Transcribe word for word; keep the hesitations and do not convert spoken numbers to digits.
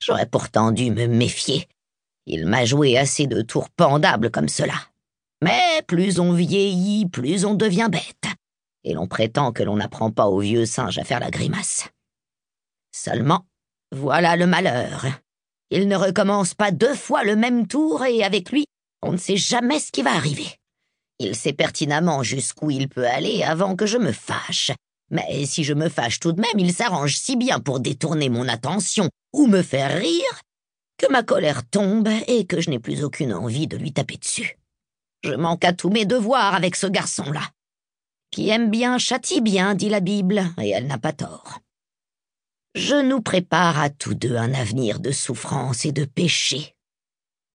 J'aurais pourtant dû me méfier. Il m'a joué assez de tours pendables comme cela. Mais plus on vieillit, plus on devient bête. Et l'on prétend que l'on n'apprend pas au vieux singe à faire la grimace. Seulement, voilà le malheur. Il ne recommence pas deux fois le même tour et avec lui, on ne sait jamais ce qui va arriver. Il sait pertinemment jusqu'où il peut aller avant que je me fâche. Mais si je me fâche tout de même, il s'arrange si bien pour détourner mon attention ou me faire rire que ma colère tombe et que je n'ai plus aucune envie de lui taper dessus. Je manque à tous mes devoirs avec ce garçon-là. Qui aime bien châtie bien, dit la Bible, et elle n'a pas tort. Je nous prépare à tous deux un avenir de souffrance et de péché.